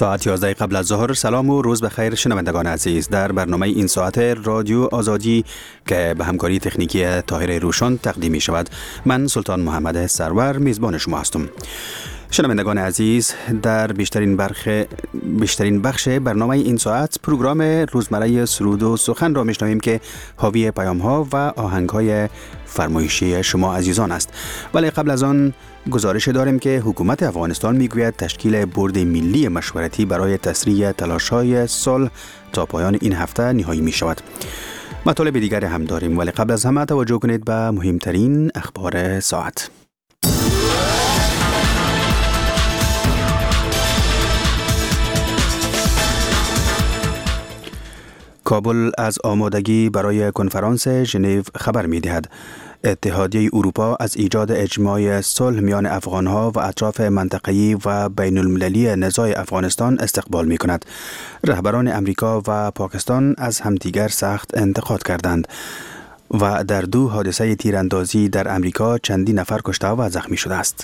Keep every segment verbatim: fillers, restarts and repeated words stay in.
ساعت یازده قبل از ظهر. سلام و روز بخیر شنوندگان عزیز. در برنامه این ساعت رادیو آزادی که به همکاری تکنیکی طاهر روشن تقدیم می شود، من سلطان محمد سرور میزبان شما هستم. شنوندگان عزیز، در بیشترین بخش بیشترین بخش برنامه این ساعت پروگرام روزمره سرود و سخن را میشنویم که حاوی پیام‌ها و آهنگ‌های فرمایشی شما عزیزان است. ولی قبل از آن گزارش داریم که حکومت افغانستان میگوید تشکیل بورد ملی مشورتی برای تسریع تلاش‌های صلح تا پایان این هفته نهایی می شود. مطالب دیگر هم داریم، ولی قبل از همه توجه کنید به مهمترین اخبار ساعت. کابل از آمادگی برای کنفرانس ژنو خبر می دهد. اتحادیه اروپا از ایجاد اجماع صلح میان افغانها و اطراف منطقه‌ای و بین المللی نزاع افغانستان استقبال می کند. رهبران امریکا و پاکستان از همدیگر سخت انتقاد کردند و در دو حادثه تیراندازی در امریکا چندین نفر کشته و زخمی شده است.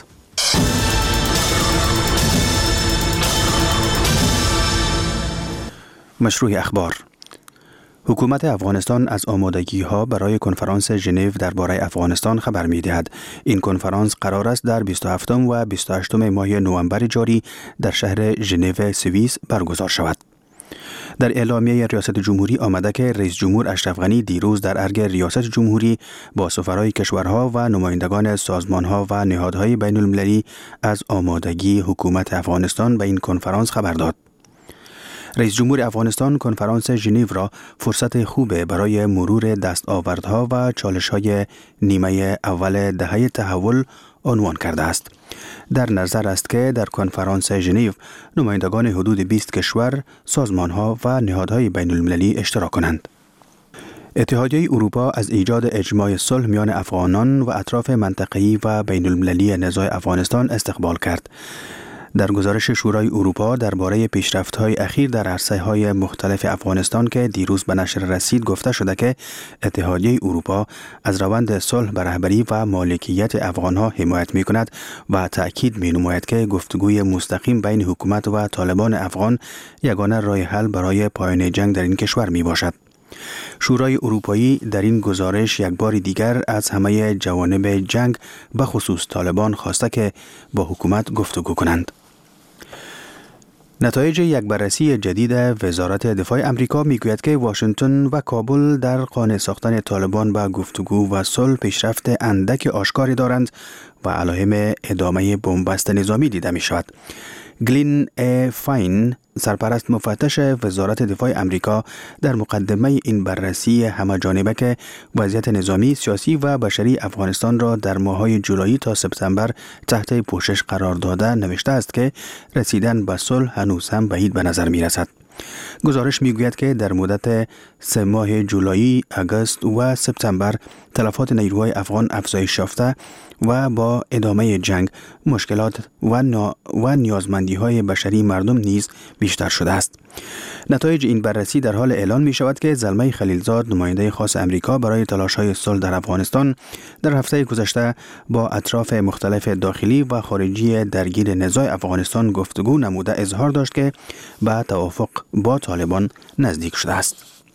مشروع اخبار. حکومت افغانستان از آمادگی‌ها برای کنفرانس ژنو درباره افغانستان خبر می‌دهد. این کنفرانس قرار است در بیست و هفتم و بیست و هشتم ماه نوامبر جاری در شهر ژنو سوئیس برگزار شود. در اعلامیه ریاست جمهوری آمده که رئیس جمهور اشرف غنی دیروز در ارگ ریاست جمهوری با سفرای کشورها و نمایندگان سازمانها و نهادهای بین المللی از آمادگی حکومت افغانستان به این کنفرانس خبر داد. رئیس جمهور افغانستان کنفرانس ژنو را فرصت خوب برای مرور دستاوردها و چالش‌های نیمه اول دهه تحول عنوان کرده است. در نظر است که در کنفرانس ژنو نمایندگان حدود بیست کشور، سازمان‌ها و نهادهای بین المللی اشتراک کنند. اتحادیه اروپا از ایجاد اجماع صلح میان افغانان و اطراف منطقه‌ای و بین المللی نزاع افغانستان استقبال کرد. در گزارش شورای اروپا درباره پیشرفت‌های اخیر در عرصه‌های مختلف افغانستان که دیروز به نشر رسید گفته شده که اتحادیه اروپا از روند صلح به رهبری و مالکیت افغان‌ها حمایت می‌کند و تأکید می‌نماید که گفتگوی مستقیم بین حکومت و طالبان افغان یگانه راه حل برای پایان جنگ در این کشور میباشد. شورای اروپایی در این گزارش یک بار دیگر از همه جوانب جنگ به خصوص طالبان خواسته که با حکومت گفتگو کنند. نتایج یک بررسی جدید وزارت دفاع امریکا میگوید که واشنگتن و کابل در قانع ساختن طالبان به گفتگو و صلح پیشرفت اندک آشکاری دارند و علائم ادامه بنبست نظامی دیده می شود. گلین ای فاین، سرپرست مفتش وزارت دفاع امریکا، در مقدمه این بررسی همه‌جانبه که وضعیت نظامی، سیاسی و بشری افغانستان را در ماه‌های جولای تا سپتامبر تحت پوشش قرار داده نوشته است که رسیدن به صلح هنوز هم بعید به نظر می‌رسد. گزارش میگوید که در مدت سه ماه جولای، آگوست و سپتامبر تلفات نیروهای افغان افزایش یافته و با ادامه جنگ مشکلات و, نا و نیازمندی‌های بشری مردم نیز بیشتر شده است. نتایج این بررسی در حال اعلان می شود که زلمه خلیلزاد، نماینده خاص امریکا برای تلاش‌های صلح در افغانستان، در هفته گذشته با اطراف مختلف داخلی و خارجی درگیر نزاع افغانستان گفتگو نموده اظهار داشت که به توافق با طالبان نزدیک شده است.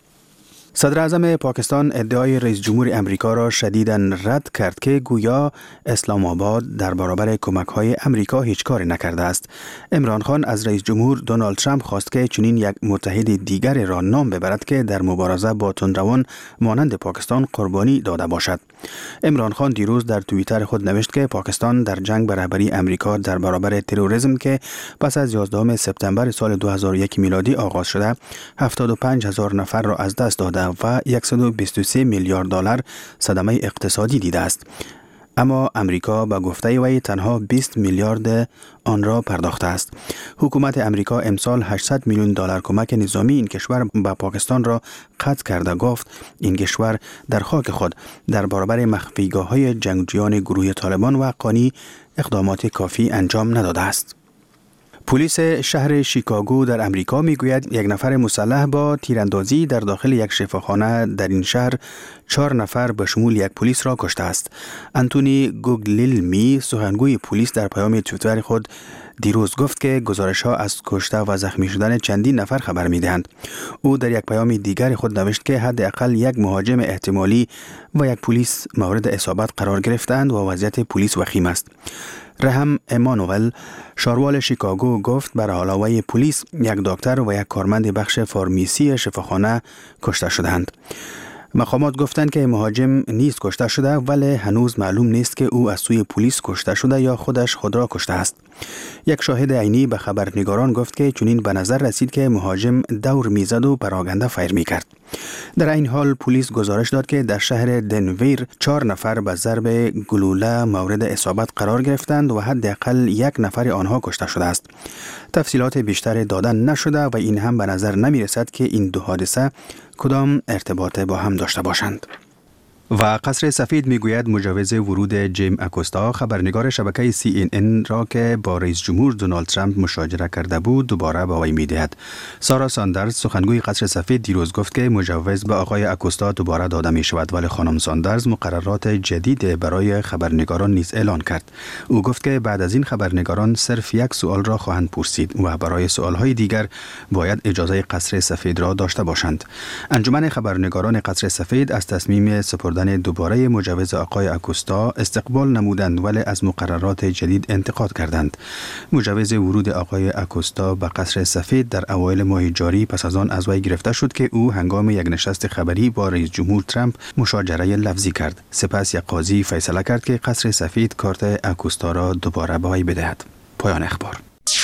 صدر اعظم پاکستان ادعای رئیس جمهور امریکا را شدیداً رد کرد که گویا اسلام آباد در برابر کمک‌های امریکا هیچ کاری نکرده است. عمران خان از رئیس جمهور دونالد ترامپ خواست که چنین یک متحد دیگر را نام ببرد که در مبارزه با تندروان مانند پاکستان قربانی داده باشد. عمران خان دیروز در توییتر خود نوشت که پاکستان در جنگ به رهبری امریکا در برابر تروریسم که پس از یازدهم سپتامبر سال دو هزار و یک میلادی آغاز شده، هفتاد و پنج هزار نفر را از دست داده و صد و بیست و سه میلیارد دلار صدمه اقتصادی دیده است. اما امریکا به گفته وی تنها بیست میلیارد آن را پرداخته است. حکومت امریکا امسال هشتصد میلیون دلار کمک نظامی این کشور به پاکستان را قطع کرده گفت این کشور در خاک خود در برابر مخفیگاه‌های جنگجویان گروه طالبان و حقانی اقدامات کافی انجام نداده است. پلیس شهر شیکاگو در امریکا میگوید یک نفر مسلح با تیراندازی در داخل یک شفاخانه در این شهر چهار نفر به شمول یک پلیس را کشته است. انتونی گوگلیلمی، سخنگوی پلیس، در پیام توییتر خود دیروز گفت که گزارش‌ها از کشته و زخمی شدن چندین نفر خبر می‌دهند. او در یک پیام دیگر خود نوشت که حداقل یک مهاجم احتمالی و یک پلیس مورد اصابت قرار گرفتند و وضعیت پلیس وخیم است. رحم امانوئل، شاروال شیکاگو، گفت بر علاوه پلیس یک دکتر و یک کارمند بخش فارمیسی شفاخانه کشته شدند. مقامات گفتند که مهاجم نیز کشته شده، ولی هنوز معلوم نیست که او از سوی پلیس کشته شده یا خودش خود را کشته است. یک شاهد عینی به خبرنگاران گفت که چنین به نظر رسید که مهاجم دور میزد و پراگنده فیر میکرد. در این حال پلیس گزارش داد که در شهر دنور چهار نفر به ضرب گلوله مورد اصابت قرار گرفتند و حداقل یک نفر آنها کشته شده است. تفصیلات بیشتر دادن نشده و این هم به نظر نمی رسد که این دو حادثه کدام ارتباط با هم داشته باشند. و قصر سفید میگوید مجوز ورود جیم اکوستا، خبرنگار شبکه سی این ان را که با رئیس جمهور دونالد ترامپ مشاجره کرده بود، دوباره به وی میدهد. سارا ساندرز، سخنگوی قصر سفید، دیروز گفت که مجوز به آقای اکوستا دوباره داده می شود، ولی خانم ساندرز مقررات جدید برای خبرنگاران نیز اعلان کرد. او گفت که بعد از این خبرنگاران صرف یک سوال را خواهند پرسید و برای سوالهای دیگر باید اجازه قصر سفید را داشته باشند. انجمن خبرنگاران قصر سفید از تصمیم سپردن دوباره مجوز آقای اکوستا استقبال نمودند، ولی از مقررات جدید انتقاد کردند. مجوز ورود آقای اکوستا به قصر سفید در اوایل ماه جاری پس از آن از وی گرفته شد که او هنگام یک نشست خبری با رئیس جمهور ترامپ مشاجره لفظی کرد. سپس یک قاضی فیصله کرد که قصر سفید کارت اکوستا را دوباره به وی بدهد. پایان اخبار.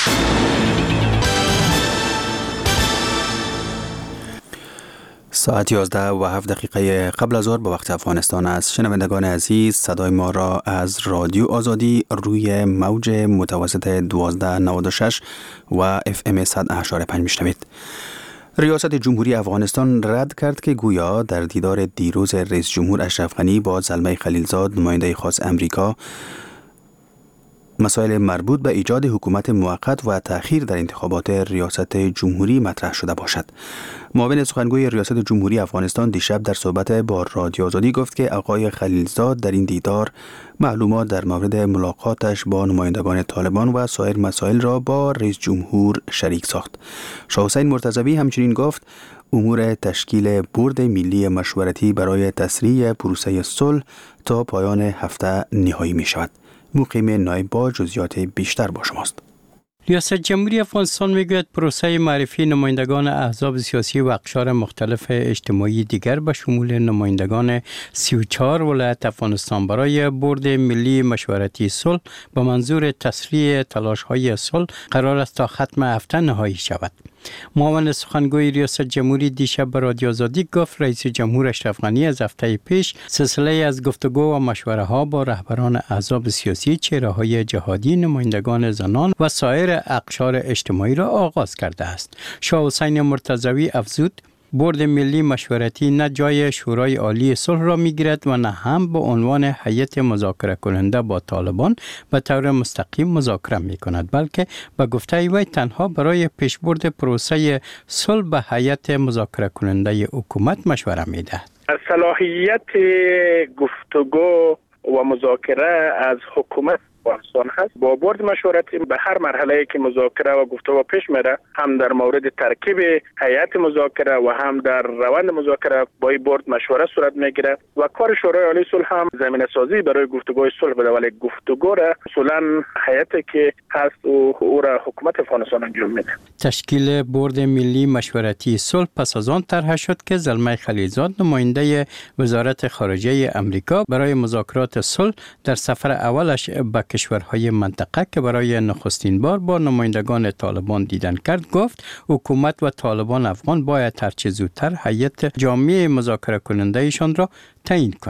ساعت یازده و هفت دقیقه قبل از ظهر به وقت افغانستان است. شنوندگان عزیز، صدای ما را از رادیو آزادی روی موج متوسط دوازده نود و شش و اف ام صد و هشت و پنج میشنوید. ریاست جمهوری افغانستان رد کرد که گویا در دیدار دیروز رئیس جمهور اشرف غنی با زلمه خلیلزاد، نماینده خاص امریکا، مسائل مربوط به ایجاد حکومت موقت و تأخیر در انتخابات ریاست جمهوری مطرح شده باشد. معاون سخنگوی ریاست جمهوری افغانستان دیشب در صحبت با رادیو آزادی گفت که آقای خلیلزاد در این دیدار معلومات در مورد ملاقاتش با نمایندگان طالبان و سایر مسائل را با رئیس جمهور شریک ساخت. شاه حسین مرتضوی همچنین گفت امور تشکیل بورد ملی مشورتی برای تسریع پروسه صلح تا پایان هفته نهایی می شود. مقیم نایب با جزئیات بیشتر با شماست. ریاست جمهوری افغانستان میگوید پروسه معرفی نمایندگان احزاب سیاسی و اقشار مختلف اجتماعی دیگر به شمول نمایندگان سی و چهار ولایت افغانستان برای بورد ملی مشورتی صلح به منظور تسریع تلاش‌های صلح قرار است تا ختم هفته نهایی شود. معاون سخنگوی ریاست جمهوری دیشب به رادیو آزادی گفت رئیس جمهور اشرف غنی از هفته پیش سلسله از گفتگو و مشوره ها با رهبران احزاب سیاسی، چهره‌های جهادی، نمایندگان زنان و سایر اقشار اجتماعی را آغاز کرده است. شاه حسین مرتضوی افزود بورد ملی مشورتی نه جای شورای عالی صلح را میگیرد و نه هم به عنوان هیئت مذاکره کننده با طالبان به طور مستقیم مذاکره می کند، بلکه به گفته وی تنها برای پیشبرد پروسه صلح به هیئت مذاکره کننده حکومت مشوره می دهد. صلاحیت گفتگو و مذاکره از حکومت افغانستان هست. با بورد مشورتی به هر مرحله که مذاکره و گفتگو پیش میره، هم در مورد ترکیب هیئت مذاکره و هم در روند مذاکره با این بورد مشوره صورت میگیره و کار شورای عالی صلح هم زمینه سازی برای گفتگوی صلح بده، ولی گفتگو را اصولا هیئتی که هست او, او را حکومت افغانستان انجام میده. تشکیل بورد ملی مشورتی صلح پس از آن طرح شد که زلمه خلیلزاد، نماینده وزارت خارجه امریکا، برای مذاکرات صلح در سفر اولش به کشورهای منطقه که برای نخستین بار با نمایندگان طالبان دیدن کرد، گفت حکومت و طالبان افغان باید هرچه زودتر هیئت جامع مذاکره کننده ایشان را تعیین کنند.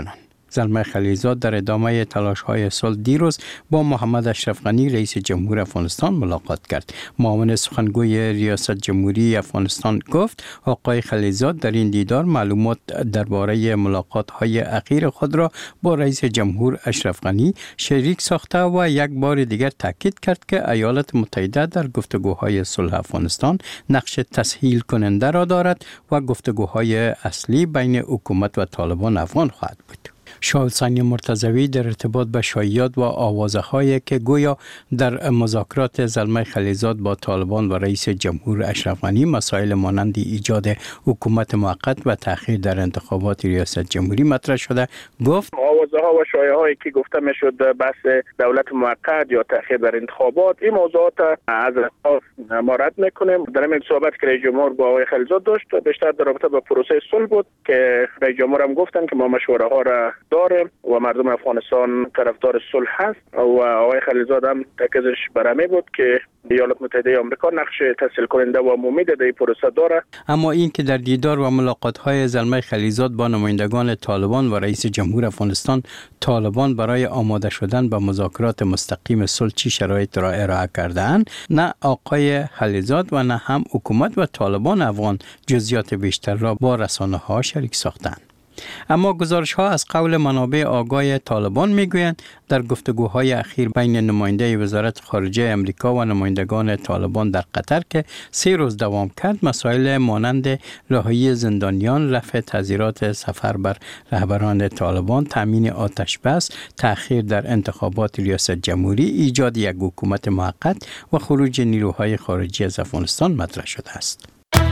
زلمه خلیلزاد در ادامه تلاش‌های صلح دیروز با محمد اشرف غنی رئیس جمهور افغانستان ملاقات کرد. معاون سخنگوی ریاست جمهوری افغانستان گفت آقای خلیلزاد در این دیدار معلومات درباره ملاقات‌های اخیر خود را با رئیس جمهور اشرف غنی شریک ساخته و یک بار دیگر تاکید کرد که ایالات متحده در گفتگوهای صلح افغانستان نقش تسهیل کننده را دارد و گفتگوهای اصلی بین حکومت و طالبان افغان خواهد بود. شاه حسین مرتضوی در ارتباط به شایعات و آوازه‌هایی که گویا در مذاکرات زلمه خلیلزاد با طالبان و رئیس جمهور اشرف غنی مسائل مانند ایجاد حکومت موقت و تأخیر در انتخابات ریاست جمهوری مطرح شده، گفت آوازه‌ها و شایعه‌هایی که گفته می‌شد بحث دولت موقت یا تأخیر در انتخابات، این موضوعات از اساس ما رد می‌کنیم. در این صحبت که رئیس جمهور با آقای خلیلزاد داشت بیشتر در رابطه با پروسه صلح بود که رئیس جمهور هم گفتن که ما مشوره‌ها را داریم و مردم افغانستان طرفدار صلح هست و آقای خلیلزاد هم تاکیدش برمی بود که ایالات متحده آمریکا نقش تسهیل کننده و مفید در این پروسه داره. اما این که در دیدار و ملاقات‌های زلمه خلیلزاد با نمایندگان طالبان و رئیس جمهور افغانستان طالبان برای آماده شدن به مذاکرات مستقیم صلح چی شرایط را ارائه کرده‌اند، نه آقای خلیلزاد و نه هم حکومت و طالبان افغان جزئیات بیشتر را با رسانه‌ها شریک ساختند. اما گزارش‌ها از قول منابع آگاه طالبان می‌گویند در گفتگوهای اخیر بین نماینده وزارت خارجه امریکا و نمایندگان طالبان در قطر که سه روز دوام کرد، مسائل مانند رهایی زندانیان، رفع تعزیرات سفر بر رهبران طالبان، تامین آتش بس، تأخیر در انتخابات ریاست جمهوری، ایجاد یک حکومت موقت و خروج نیروهای خارجی از افغانستان مطرح شده است.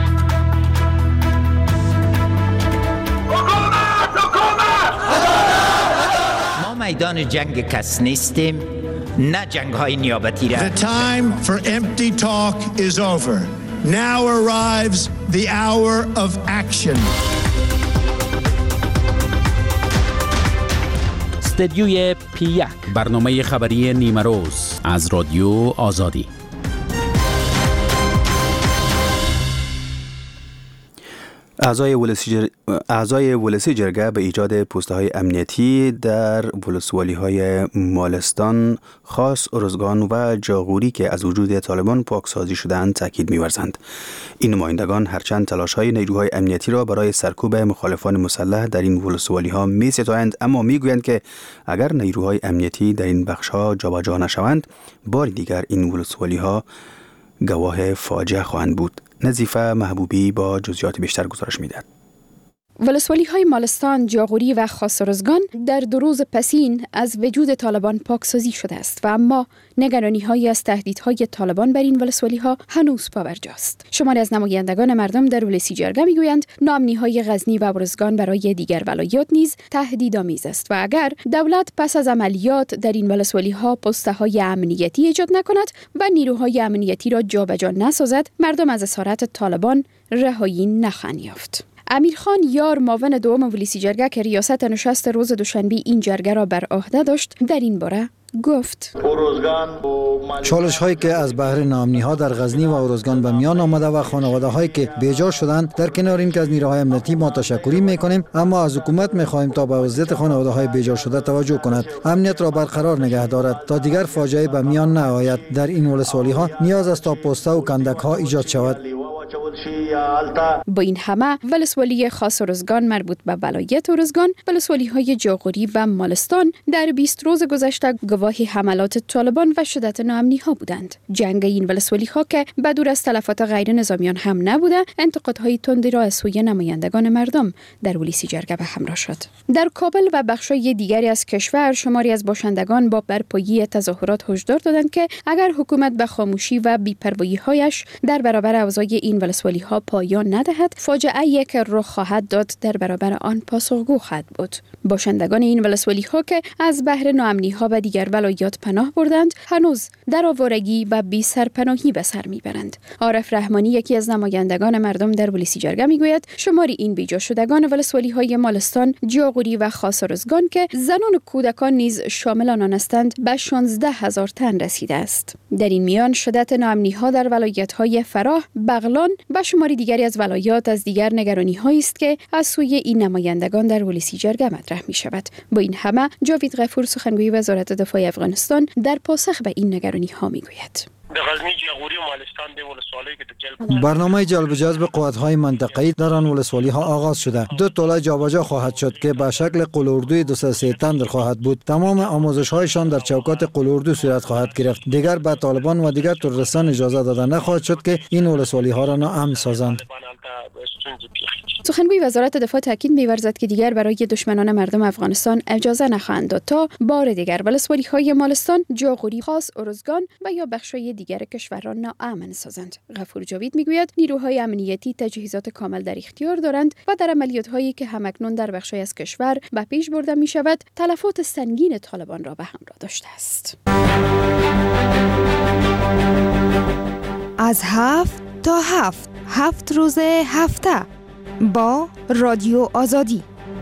میدان جنگ کس نیستیم، نه جنگ های نیابتی را. The time for empty talk is over. Now arrives the hour of action. استدیوی پی یک، برنامه خبری نیمه روز از رادیو آزادی. اعضای ولسی جر... اعضای ولسی جرگه به ایجاد پست‌های امنیتی در ولسوالی‌های مالستان، خاص ارزگان و جاغوری که از وجود طالبان پاکسازی شده‌اند تاکید می‌ورزند. این نمایندگان هرچند تلاش‌های نیروهای امنیتی را برای سرکوب مخالفان مسلح در این ولسوالی‌ها می‌ستایند، اما می‌گویند که اگر نیروهای امنیتی در این بخش‌ها جابجا نشوند، بار دیگر این ولسوالی‌ها گواه فاجعه خواهند بود. نظیفه محبوبی با جزئیات بیشتر گزارش می‌دهد. ولسوالی های مالستان، جاغوری و خاصرزگان در دو روز پسین از وجود طالبان پاکسازی شده است و اما نگرانی های از تهدیدهای طالبان بر این ولسوالی ها هنوز پابرجاست. شماری از نمایندگان مردم در ولسی جرگه میگویند ناامنی های غزنی و ارزگان برای دیگر ولایات نیز تهدیدآمیز است و اگر دولت پس از عملیات در این ولسوالی ها پست‌های امنیتی ایجاد نکند و نیروهای امنیتی را جابجا نسازد، مردم از اسارت طالبان رهایی نخواهند یافت. امیرخان یار، معاون دوم ولسی جرگه که ریاست نشست روز دوشنبه این جرگه را بر عهده داشت، در این باره گفت: چالش هایی که از بحر ناامنی ها در غزنی و ارزگان به میان آمده و خانواده هایی که بیجا شدند، در کنار این که از نیروهای امنیتی ما تشکری میکنیم، اما از حکومت میخواهیم تا به وضعیت خانواده های بیجا شده توجه کند، امنیت را برقرار نگه دارد تا دیگر فاجعه به میان نیاید. در این ولسوالی ها نیاز است تا پسته و کندک ها ایجاد شود. با این همه ولسوالی خاص ارزگان مربوط به ولایت ارزگان، ولسوالی های جاغوری و مالستان در بیست روز گذشته گواهی حملات طالبان و شدت ناامنی ها بودند. جنگ این ولسوالی ها که بدور از تلفات غیر نظامیان هم نبوده، انتقادهای تندی را از سوی نمایندگان مردم در ولسی جرگه به همراه شد. در کابل و بخشای دیگری از کشور شماری از باشندگان با برپایی تظاهرات هشدار دادند که اگر حکومت به خاموشی و بی‌پروایی هایش در برابر اوضاع این ولسوالی ها پایان ندهد، فاجعه‌ای که رخ خواهد داد در برابر آن پاسخگو خواهد بود. باشندگان این ولسوالی ها که از بحر ناامنی ها و دیگر ولایات پناه بردند، هنوز در آوارگی و بی سرپناهی به سر میبرند. عارف رحمانی، یکی از نمایندگان مردم در ولسی جرگه، میگوید شماری این بیجا شدگان ولسوالی های مالستان، جاغوری و خاص ارزگان که زنان و کودکان نیز شامل آنان هستند به شانزده هزار تن رسیده است. در این میان شدت ناامنی ها در ولایت های فراه، بغلان افغانستان به شماری دیگری از ولایات از دیگر نگرانی‌هایی است که از سوی این نمایندگان در ولسی جرگه مطرح می‌شود. با این همه جاوید غفور سخنگوی وزارت دفاع افغانستان در پاسخ به این نگرانی‌ها می‌گوید: برنامه جلب جذب قوت‌های منطقه‌ای در آن ولسوالی‌ها آغاز شده. دو توله جابجا خواهد شد که به شکل قلاردوی دو صد و سی تندر خواهد بود. تمام آموزش‌هایشان در چوکات قلاردو صورت خواهد گرفت. دیگر به طالبان و دیگر تروریستان اجازه داده نخواهد شد که این ولسوالی‌ها را ناامن سازند. سخنگوی وزارت دفاع تاکید می‌ورزد که دیگر برای دشمنان مردم افغانستان اجازه نخواهند داد تا بار دیگر ولسوالی‌های مالستان، جاغوری، خاص، ارزگان و یا بخش‌های دیگر کشور را ناامن سازند. غفور جاوید میگوید نیروهای امنیتی تجهیزات کامل در اختیار دارند و در عملیات‌هایی که همکنون در بخش‌های از کشور به پیش برده می‌شود، تلفات سنگین طالبان را به همراه داشته است. از هفت تا هفت هفت روز هفته با رادیو آزادی.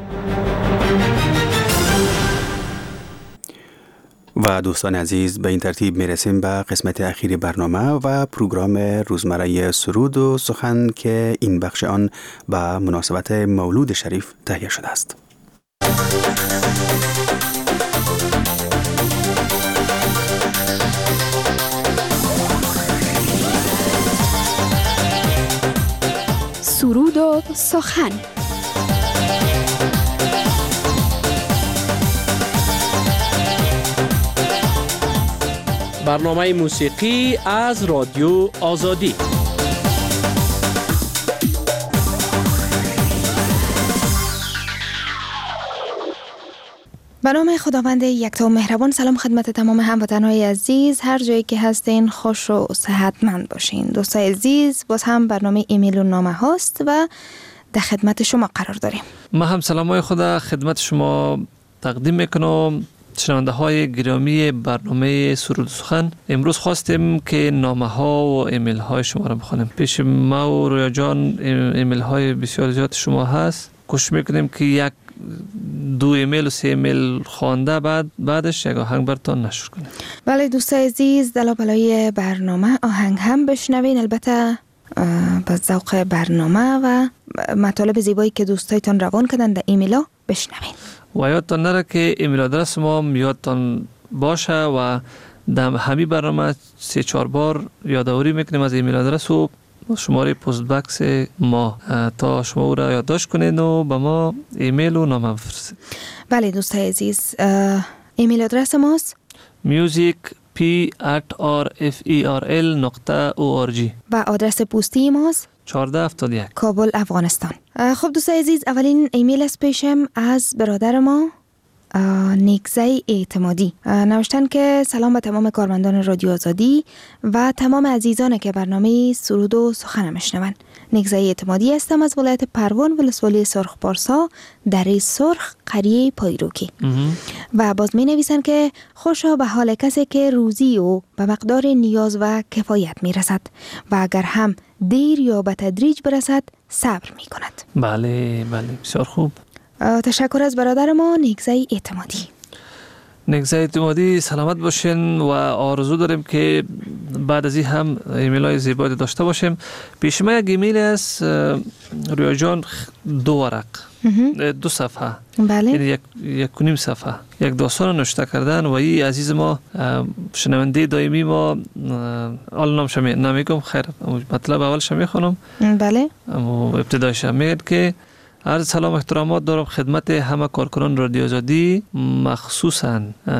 و دوستان عزیز، به این ترتیب میرسیم به قسمت اخیر برنامه و پروگرام روزمره سرود و سخن که این بخش آن به مناسبت مولود شریف تهیه شده است. سرود و سخن. برنامه موسیقی از رادیو آزادی. به نام خداوند یکتا و مهربان. سلام خدمت تمام هموطنهای عزیز، هر جایی که هستین خوش و صحتمند باشین. دوستای عزیز، باز هم برنامه ایمیل و نامه هاست و در خدمت شما قرار داریم. ما هم سلامای خدا خدمت شما تقدیم میکنم. شنونده های گرامی برنامه سرود سخن، امروز خواستیم که نامه ها و ایمیل های شما را بخونیم. پیش ما و رویا جان ایمیل های بسیار زیاد شما هست. کوشش میکنیم که یک دو ایمیل و سه ایمیل خوانده بعد بعدش یک آهنگ براتون نشر کنیم. بله دوستای عزیز، دلا بلای برنامه آهنگ هم بشنوین، البته به ذوق برنامه و مطالب زیبایی که دوستایتان روان کردن در ایمیلا بشنوین. و یادتان نره که ایمیل آدرس ما یادتان باشه و در همین برنامه سه چهار بار یادآوری میکنیم از ایمیل آدرس و شماره پست بکس ما تا شما او را یادداشت کنید و به ما ایمیل و نامه بفرستید. بله دوستای عزیز، ایمیل آدرس ماست music p at r f e r l dot org و آدرس پستی ماست چهارده هفتاد و یک کابل، افغانستان. خب دوستای عزیز، اولین ایمیل از پیشم از برادر ما نیکزای اعتمادی نوشتن که سلام به تمام کارمندان رادیو آزادی و تمام عزیزان که برنامه سرود و سخن میشنون. نیکزای اعتمادی هستم از ولایت پروان، ولسوالی سرخ پارسا، دره سرخ، قریه پایروکی. و باز می نویسن که خوشا به حال کسی که روزی و به مقدار نیاز و کفایت می رسد و اگر هم دیر یا به تدریج برسد صبر می کند. بله بله، بسیار خوب. تشکر از برادر ما نیکزای اعتمادی. نیکزای اعتمادی سلامت باشین و آرزو داریم که بعد از این هم ایمیل های زیبایی داشته باشیم. پیش ما یک ایمیل است رویا جان، دو ورق، دو صفحه، بله، یعنی یک یک و نیم صفحه، یک داستان نوشته کردن و این عزیز ما شنونده دائمی ما، حالا نامش نمیگم، خیر مطلب اولش میخونم. بله، اما ابتدایش میگه که عرض سلام احترامات دارم خدمت همه کارکنان رادیو آزادی، مخصوصاً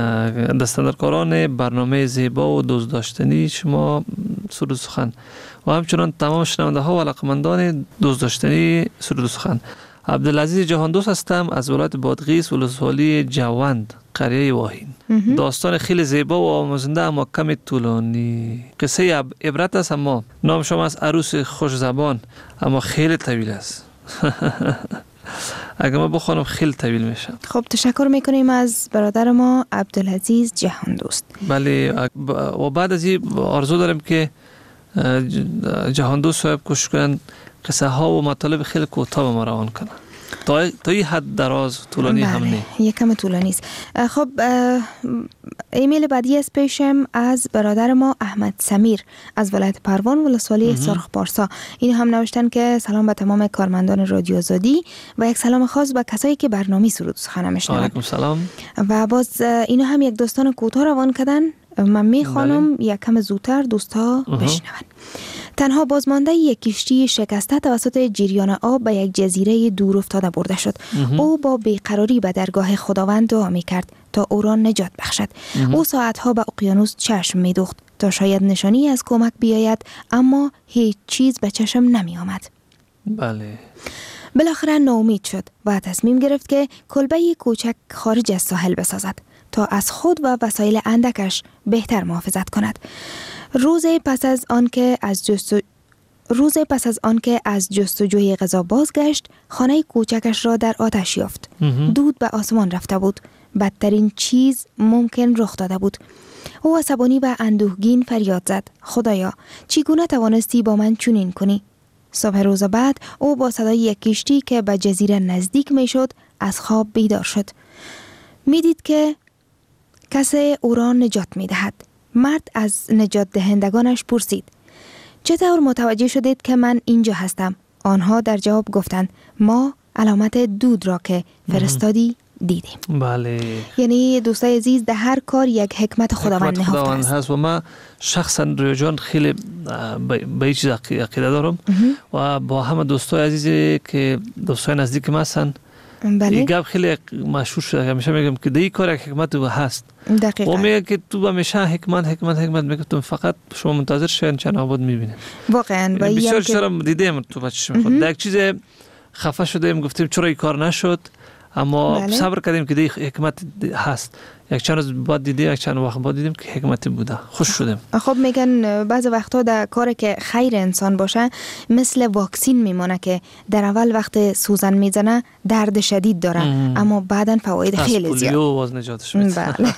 دستاندرکاران برنامه زیبا و دوست داشتنی شما سرود سخن و همچنان تمام شنونده ها و علاقمندان دوست داشتنی سرود سخن. عبدالعزیز جهاندوست هستم از ولایت بادغیس، ولسوالی جوند، قریه واهین. داستان خیلی زیبا و آموزنده اما کم طولانی. قصه عبرت است، اما نام شما از عروس خوش زبان، اما خیلی طویل است. اگه ما بخونم خیلی طویل میشه. خب تشکر میکنیم از برادر ما عبدالعزیز جهاندوست. بله، و بعد از این آرزو داریم که جهاندوست صاحب کوشش کنن قصه ها و مطالب خیلی کوتاه به ما روان کنن. تا تا این حد دراز طولانی هم بله. نه. یکم طولانی است. خب ایمیل بعدی از پیشم از برادر ما احمد سمیر از ولایت پروان ولسوالی سرخ پارسا. این هم نوشتن که سلام به تمام کارمندان رادیو آزادی و یک سلام خاص به کسایی که برنامه سرود سخن میشنوند. علیکم سلام. و باز اینا هم یک داستان کوتاه روان کردن. من میخوانم یک کم زودتر دوستا بشنون. تنها بازمانده یک کشتی شکسته توسط جریان آب به یک جزیره دور افتاده برده شد. او با بیقراری به درگاه خداوند دعا میکرد تا او را نجات بخشد. او ساعتها به اقیانوس چشم میدوخت تا شاید نشانی از کمک بیاید، اما هیچ چیز به چشم نمی آمد. بله. بالاخره ناامید شد و تصمیم گرفت که کلبه کوچک خارج از ساحل بسازد تا از خود و وسایل اندکش بهتر محافظت کند. روز پس از آن که از جستو... روز پس از آن که از جستجوی غذا بازگشت، خانه کوچکش را در آتش یافت. دود به آسمان رفته بود. بدترین چیز ممکن رخ داده بود. او عصبانی و اندوهگین فریاد زد: خدایا، چگونه توانستی با من چنین کنی؟ صبح روز بعد او با صدای یک کشتی که به جزیره نزدیک می شد از خواب بیدار شد. می دید که کسی او را نجات می دهد. مرد از نجات دهندگانش پرسید: چطور متوجه شدید که من اینجا هستم؟ آنها در جواب گفتند: ما علامت دود را که فرستادی دیدیم. بله. یعنی دوستای عزیز، در هر کار یک حکمت خداوند نهفته است. هست و ما شخصا رویجان خیلی به این چیز عقیده دارم و با همه دوستای عزیزی که دوستای نزدیک ما هستند. بله. این گپ خیلی مشهور شده. همیشه میگم که دی کار یک حکمت هست. دقیقاً. و میگه که تو همیشه حکمت حکمت حکمت میگم، فقط شما منتظر شین چند آباد میبینید. واقعا. و بسیار چرا دیدیم تو بچش میخواد. یک چیز خفه شدیم گفتیم چرا این کار نشد، اما بله. صبر کردیم که دی حکمت هست. یک چند روز بعد دیدیم، یک چند وقت بعد دیدیم که حکمتی بوده. خوش شدیم. خب میگن بعض وقتا در کاری که خیر انسان باشه مثل واکسین میمونه که در اول وقت سوزن میزنه درد شدید داره ام. اما بعداً فواید خیلی زیاد. از پولیو نجاتش میده. بله.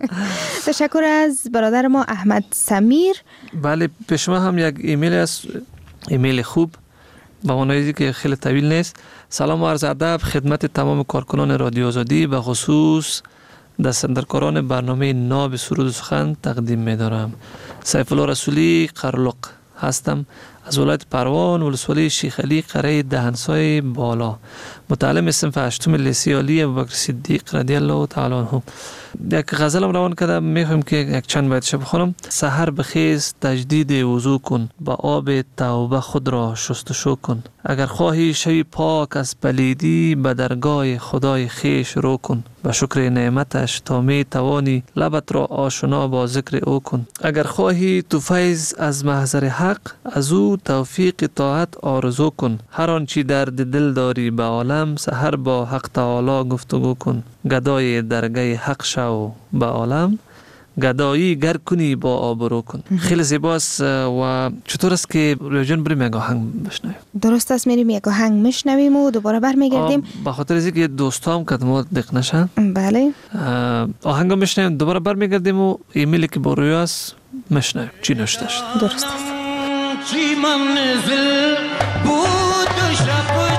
تشکر از برادر ما احمد سمیر. بله، پیش ما هم یک ایمیل است، ایمیل خوب با معنایی که خیلی طویل نیست. سلام و عرض ادب خدمت تمام کارکنان رادیو آزادی، به خصوص دستندرکاران برنامه ناب سرود و سخن تقدیم می دارم. سیف الله رسولی قرلق هستم از ولایت پروان ولسوالی شیخ علی قره دهنسای بالا. متعلم صنف هشتم لیسه عالی ابوبکر صدیق رضی الله تعالی عنه. یک غزلم روان کردم، میخوام که یک چند بیتش بخونم. سحر بخیز تجدید وضو کن، با آب توبه خود را شستشو کن. اگر خواهی شوی پاک از پلیدی، به درگاه خدای خیش رو کن. به شکر نعمتش تا می توانی لبت را آشنا با ذکر او کن. اگر خواهی تو فیض از محضر حق، از او توفیق طاعت آرزو کن. هر آنچه درد دل داری به عالم، سحر با حق تعالی گفتگو کن. گدای درگاه حق شو به عالم، گدایی گر کنی با آبرو کن. خیلی زیباست. و چطور است که رویجان بریم یک آهنگ بشنویم؟ درست است، میریم یک آهنگ میشنویم و دوباره برمیگردیم. به خاطر از اینکه دوستام کدمات دق نشن. بله. آهنگ میشنویم، دوباره برمیگردیم و ایمیلی که با روی است میشنویم چی نوشته شد. درست است. چی منزل بود و شب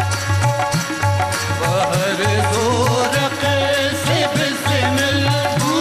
زور قصه بسم البو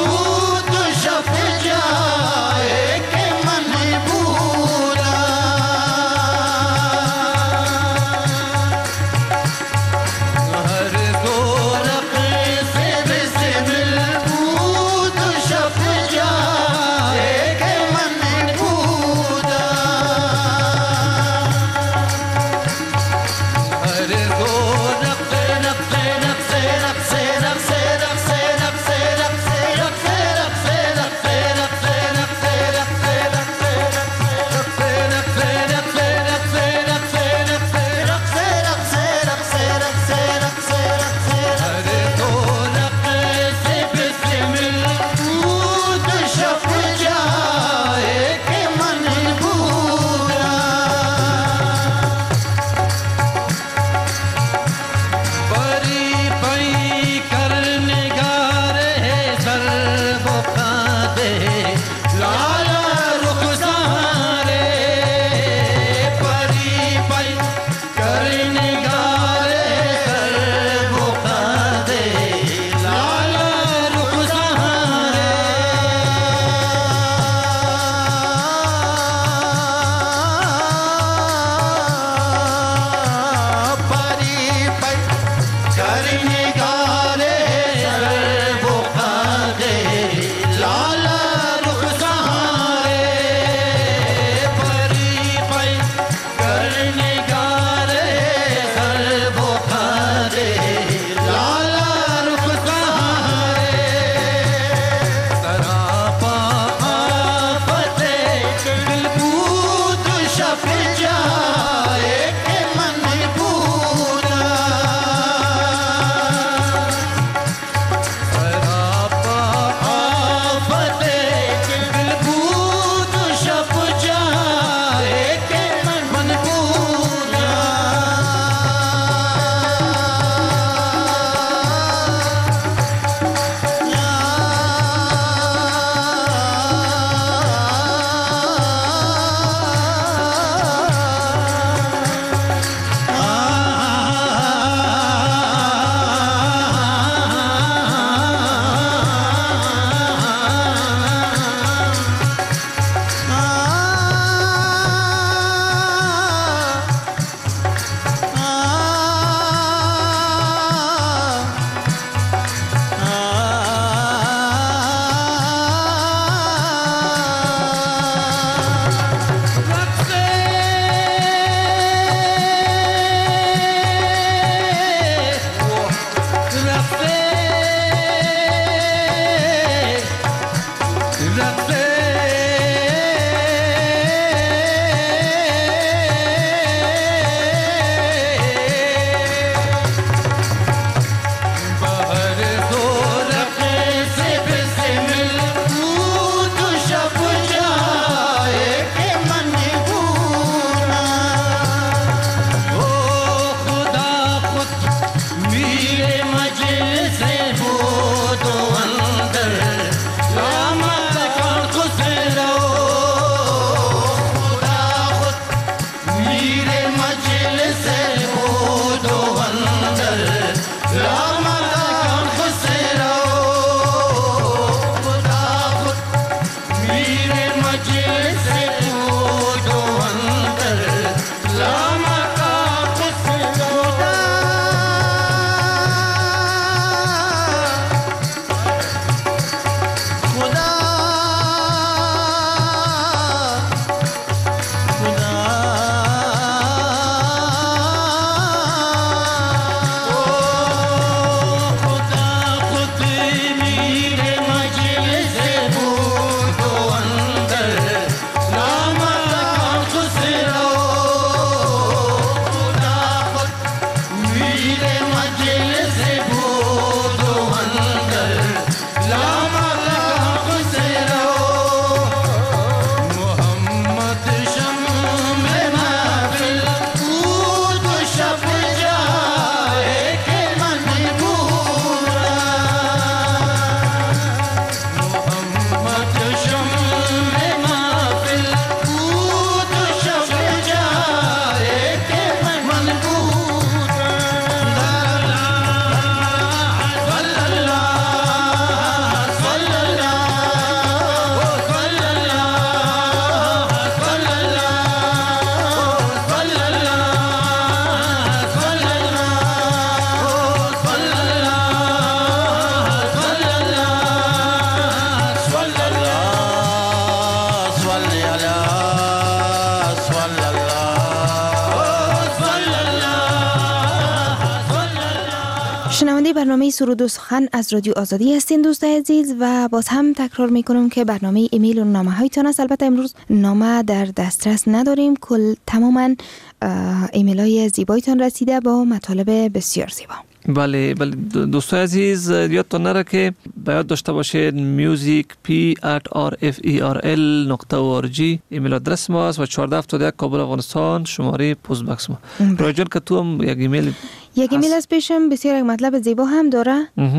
شنونده برنامه سرود و سخن از رادیو آزادی هستین دوستان عزیز و باز هم تکرار میکنم که برنامه ایمیل و نامه هایتان است. البته امروز نامه در دسترس نداریم، کل تماما ایمیل های زیبایتان رسیده با مطالب بسیار زیبا. بله بله دوستان عزیز، یادتان نره که باید داشته باشید میوزیک پی ات آر اف ای آر ال نقطه او آر جی ایمیل آدرس ما است و چهارده هفتاد و یک کابل افغانستان شماره پست باکس ما. رایجان که تو هم یک ایمیل یک ایمیل از پیشم بسیار یک مطلب زیبا هم داره.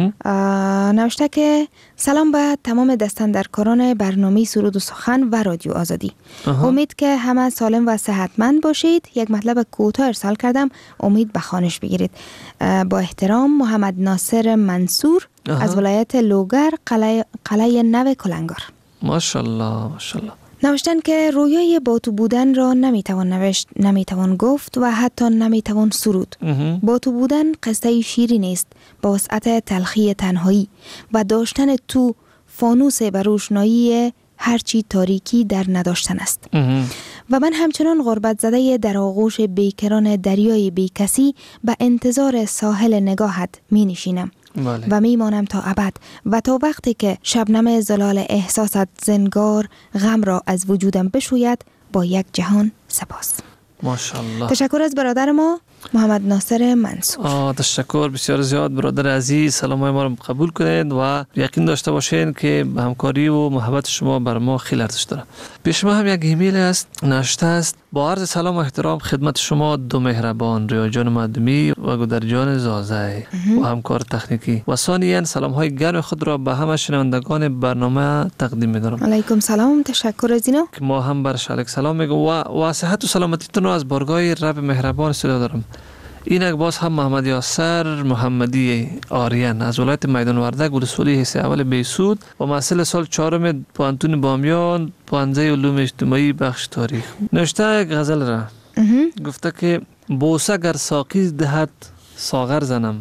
نوشته که سلام به تمام دستاندرکاران برنامه سرود و سخن و رادیو آزادی. آها. امید که همه سالم و صحتمند باشید. یک مطلب کوتاه ارسال کردم، امید به خوانش بگیرید. با احترام محمد ناصر منصور آها. از ولایت لوگر، قلعه قلعه نو کلنگار. ماشاءالله ماشاءالله. نوشتن که رویای با تو بودن را نمیتوان نوشت، نمیتوان گفت و حتی نمیتوان سرود. با تو بودن قصه شیرین است با وسعت تلخی تنهایی و داشتن تو فانوس بر روشنایی هرچی تاریکی در نداشتن است. و من همچنان غربت زده در آغوش بیکران دریای بیکسی به انتظار ساحل نگاهت می نشینم. بله. و میمانم تا ابد و تا وقتی که شبنم زلال احساست زنگار غم را از وجودم بشوید با یک جهان سپاس. ماشاءالله. تشکر از برادر ما محمد ناصر منصور. آه تشکر بسیار زیاد برادر عزیز، سلامای ما رو قبول کنید و یقین داشته باشین که همکاری و محبت شما بر ما خیلی ارزش داره. پیش ما هم یک ایمیل است نوشته است: با عرض سلام و احترام خدمت شما دو مهربان ریاجان مدمی و گودرجان زازه و همکار تکنیکی و ثانیاً سلام های گرم خود را به همه شنوندگان برنامه تقدیم می‌دارم. علیکم سلام، تشکر از اینا. که ما هم برش علیک سلام میگم و و صحت و سلامتیتون رو از بارگاه رب مهربان صدا دارم. اینک باز هم محمد یاسر محمدی آریان از ولایت میدان وردک ولسوالی حصه اول بیسود و محصل سال چهارم پانتون بامیان پانزه علوم اجتماعی بخش تاریخ. نوشته یک غزل را گفته که بوسه گر ساقی دهد ساغر زنم،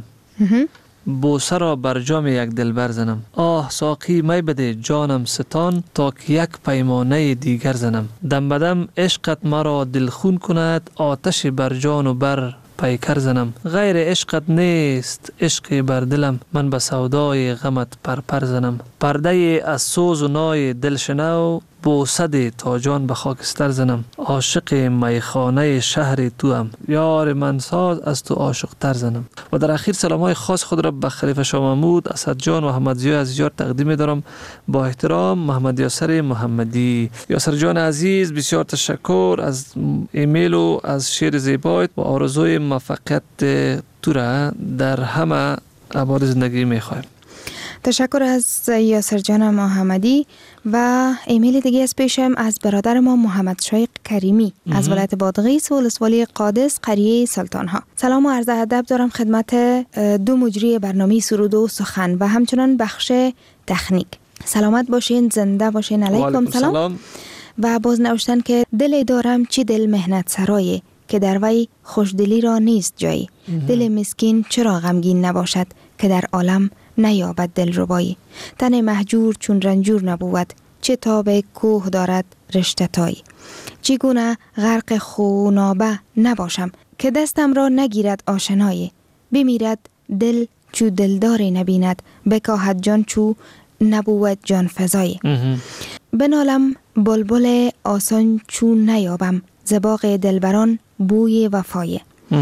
بوسه را بر جام یک دلبر زنم. آه ساقی می بده جانم ستان تا که یک پیمانه دیگر زنم. دم بدم عشقت مرا دلخون کند آتش بر جان و بر پیکر زنم. غیر عشقت نیست عشق بر دلم من به سودای غمت پرپر زنم. پرده از سوز و نای دل شنو بوسه تا جان به خاکستر زنم. عاشق میخانه شهر تو هم یار من ساز از تو عاشق تر زنم. و در اخیر سلام های خاص خود را به خلیفه شاه محمود، اسد جان و محمد ضیاء عزیزیار تقدیم دارم. با احترام محمد یاسر محمدی. یاسر جان عزیز بسیار تشکر از ایمیل و از شعر زیبایت و آرزوی موفقیت تو را در همه ابعاد زندگی میخوایم. تشکر از یاسر جان محمدی. و ایمیل دیگه از پیشم از برادر ما محمد شایق کریمی از ولایت بادغیس و ولسوالی قادس قریه سلطان ها. سلام و عرض ادب دارم خدمت دو مجری برنامه سرود و سخن و همچنان بخش تکنیک. سلامت باشین، زنده باشین. علیکم سلام. سلام. و باز نوشتن که دل دارم چی دل مهنت سرایه که در وی خوشدلی را نیست جایی. دل مسکین چرا غمگین نباشد که در عالم نیابد دل ربایی. تن مهجور چون رنجور نبود چه تاب کوه دارد رشته تایی. چگونه غرق خونابه نباشم که دستم را نگیرد آشنایی. بمیرد دل چو دلداری نبیند بکاهد جان چو نبود جان فزایی. بنالم بلبل آسان چون نیابم زباق دلبران بوی وفای.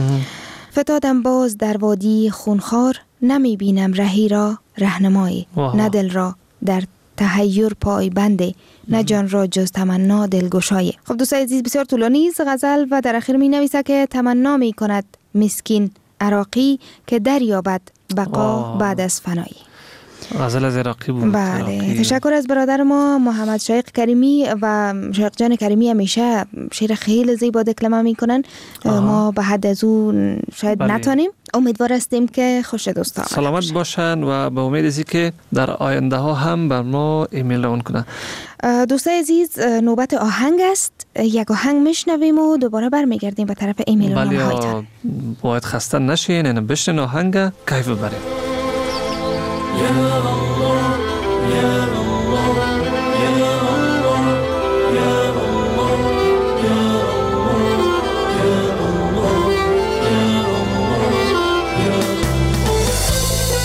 فتادم باز در وادی خونخوار نمی بینم رهی را رهنمایی. نه دل را در تحیر پای بنده نه جان را جز تمنا دلگشایی. خب دوستان عزیز بسیار طولانی است غزل و در آخر می نویسه که تمنا می کند مسکین عراقی که دریابد بقا بعد از فنایی. غزل از عراقی بود. بله تشکر از برادر ما محمد شایق کریمی و شایق جان کریمی. همیشه شعر خیلی زیبا دکلمه میکنن. ما به حد از اون شاید بله. نتانیم. امیدوار هستیم که خوش دوستا سلامت باشن و به امید ازی که در آینده ها هم بر ما ایمیل رون کنن. دوستای عزیز نوبت آهنگ است. یک آهنگ میشنویم و دوباره برمیگردیم به طرف ایمیل و نامه هایتان. باید خسته نشین، اینو بشنن آهنگ کیف ببرید. Ya Allah, Ya Allah, Ya Allah, Ya Allah, Ya Allah, Ya Allah, Ya Allah, Ya Allah.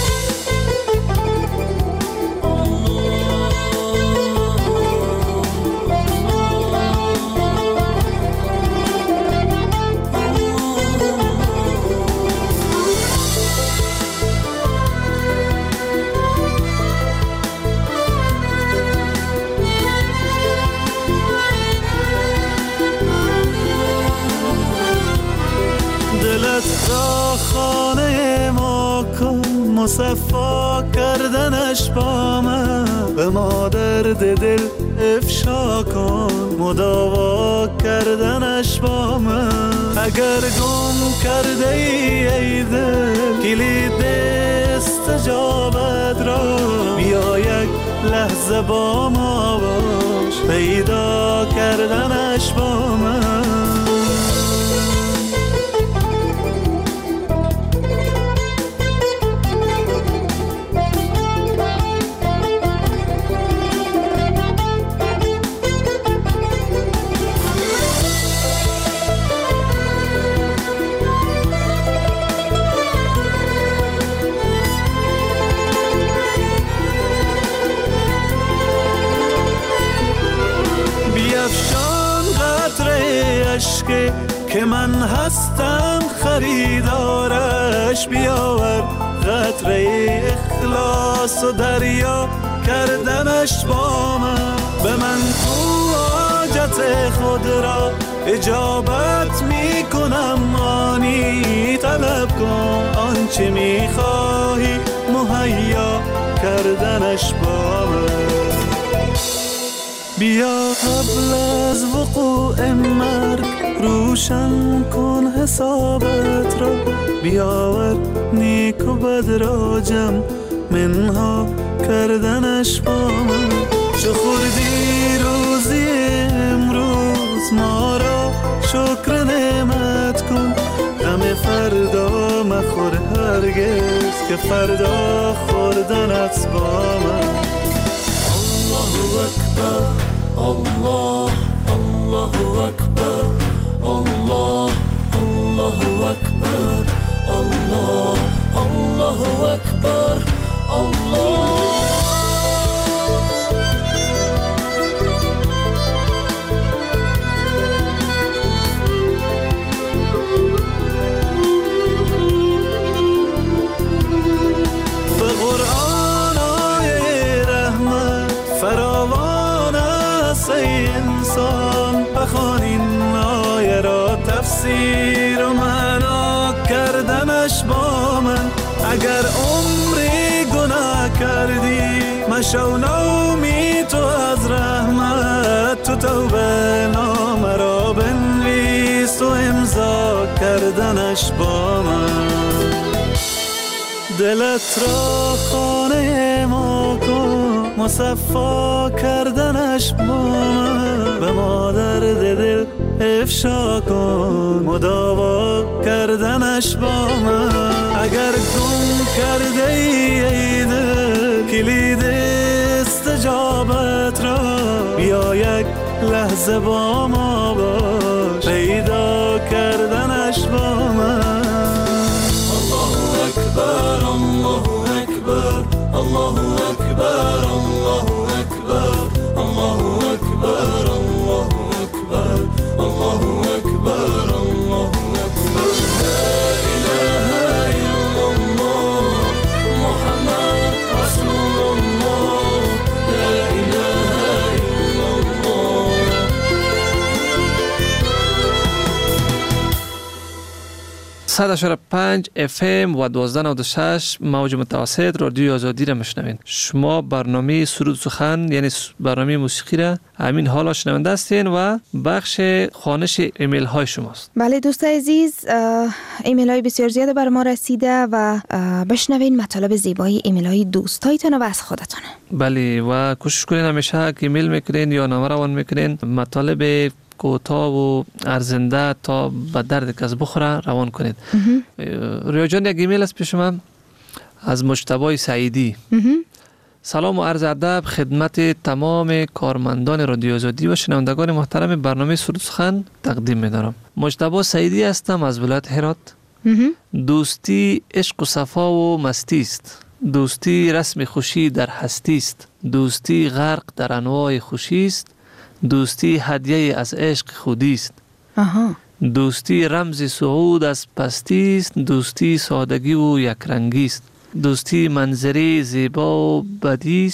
دلت را خانه ما کن، مصفا کردنش با من، به ما درد دل افشا کن، مداوا کردنش با من. اگر گم کرده ای ای دل کلید استجابت را، بیا یک لحظه با ما باش، پیدا کردنش با من. که من هستم خریدارش، بیاور قطره اخلاص و دریا کردنش با من. به من تو حاجت خود را اجابت می کنم، آنی طلب کن آنچه می خواهی مهیا کردنش با من. بیا قبل از وقوع مرگ روشن کن حسابت را، بیاور نیک و بد را جمع منها کردنش با من. چو خوردی روزی امروز ما را شکر نعمت کن، غم فردا مخور هرگز که فردا خوردنت با من. الله اکبر الله الله اکبر الله الله اکبر الله الله اکبر الله. به قرآن آیه رحمت فراوان است ای انسان، بخوان این آیه را تفسیر و معنا کردنش با من. اگر عمری گناه کردی مشو نومی تو از رحمت، تو توبه نامه را بنویس و امضا کردنش با من. دلت را خانه ما کن، مصفا کردنش با من، به ما درد دل افشا کن، مداوا کردنش با من. اگر گم کرده ای ای دل کلید استجابت را، بیا یک لحظه با ما باش، پیدا کردنش با من. الله اکبر الله اکبر الله اکبر الله اکبر الله اکبر الله اکبر الله اکبر الله اکبر. لا اله الا الله محمد رسول الله، لا اله الا الله. صد و شش و پنج اف ام و دوازده نود و شش موج متوسط رادیو آزادی را میشنوین. شما برنامه سرود سخن یعنی برنامه موسیقی را همین حالا شنونده هستین و بخش خوانش ایمیل های شماست. بله دوست عزیز، ایمیل های بسیار زیاده بر ما رسیده و بشنوین مطالب زیبای ایمیل های دوستایتان و از خودتان. بله و کوشش کنین همیشه که ایمیل میکنین یا نامه روان میکنین مطالب کوتاه و ارزنده تا به درد کس بخوره روان کنید. رویا جان، یک ایمیل است پیش من از مجتبی سعیدی. سلام و عرض ادب خدمت تمام کارمندان رادیو آزادی و شنوندگان محترم برنامه سرود سخن تقدیم می‌دارم. مجتبی سعیدی هستم از ولایت هرات. دوستی عشق و صفا و مستی است، دوستی رسم خوشی در هستی است، دوستی غرق در انواع خوشی است، دوستی هدیه از عشق خودی است. دوستی رمز صعود از پستی است، دوستی سادگی و یک رنگی است، دوستی منظره زیبا و بدی است،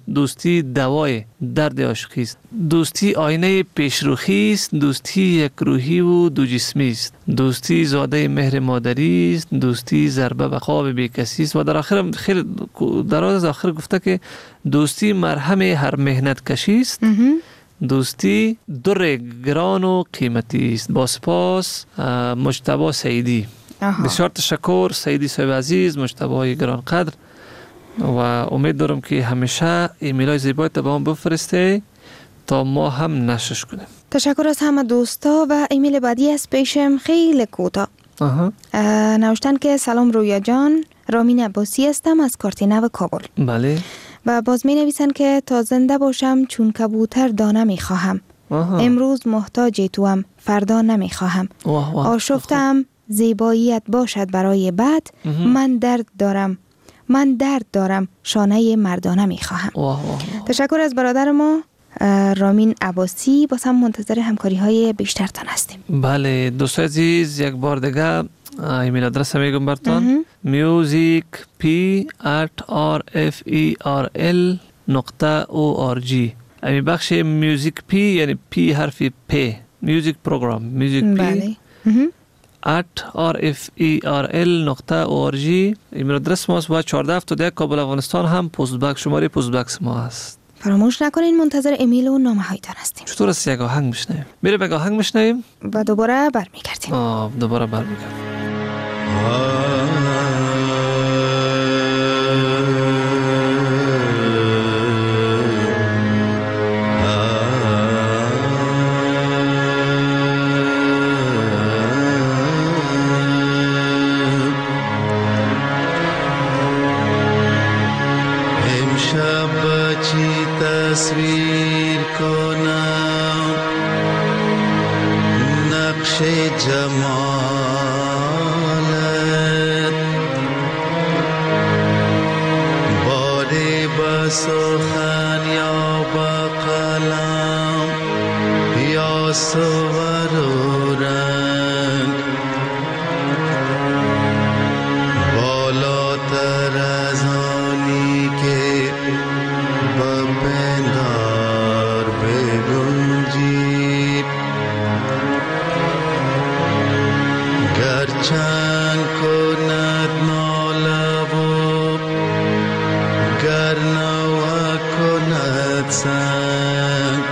دوستی دوای درد عاشقی است. دوستی آینه پیشروخی است. دوستی یک روحی و دو جسمی است. دوستی زاده مهر مادری است. دوستی ضربه به خواب بیکسی است. و در آخر خیلی دراز از آخر گفته که دوستی مرهم هر مهنت کشی است. دوستی در گران و قیمتی است. با سپاس مجتبی سعیدی. بسیار تشکر سعیدی صاحب عزیز، مجتبی گران قدر، و امید دارم که همیشه ایمیل های زیبایت به ما بفرسته تا ما هم نشش کنیم. تشکر از همه دوستا. و ایمیل بعدی از پیشم خیلی کوتاه. نوشتن که سلام رویا جان، رامین عباسی هستم از کارتینو کابل. بله. و باز می نویسن که تا زنده باشم چون کبوتر دانه می خواهم. امروز محتاج توام، فردا نمی خواهم. آشفتم زیباییت باشد برای بعد. من درد دارم من درد دارم شانه مردانه می خواهم. تشکر از برادر ما رامین عباسی. باز هم منتظر همکاری های بیشتر تان هستیم. بله دوستای عزیز، یک بار دیگه ایمیل آدرس میگم براتون: music p at r f e r l نقطه o r g. امی بخش میوزیک پی یعنی پی حرف پ، میوزیک پروگرام میوزیک پی at r f e r l نقطه o r g ایمیل آدرس ماست. و چهارده هفتاد و یک کابل افغانستان هم پست بکس، شماره پست بکس ما هست. فراموش نکنین منتظر ایمیل و نامه هایتان هستیم. چطور است یک آهنگ میشنویم؟ میره به آهنگ میشنویم و دوباره برمیگردیم. آه دوباره برمیگردیم. تصویر کنم نقش جمالت، باری به سخن یا به قلم یا صور و رنگ، بالاتر از آنی که بپندار بگنجی، گرچند کند نالب و گر نوه کند سنگ.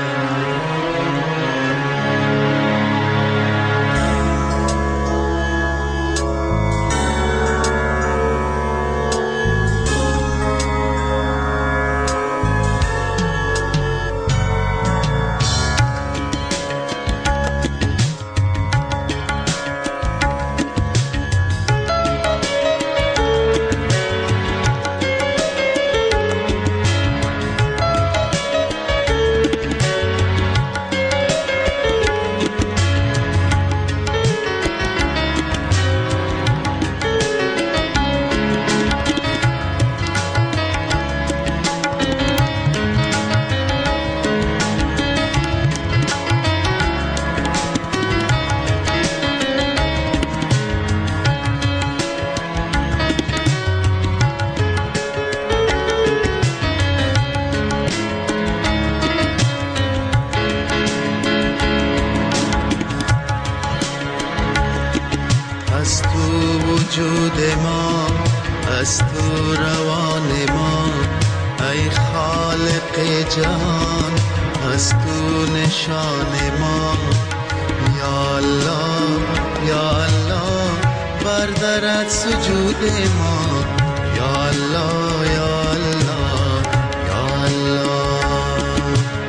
وجود ما از تو روان ما، ای خالق جهان از تو نشان ما. یا الله یا الله بردارد سجود ما. یا الله یا الله یا الله،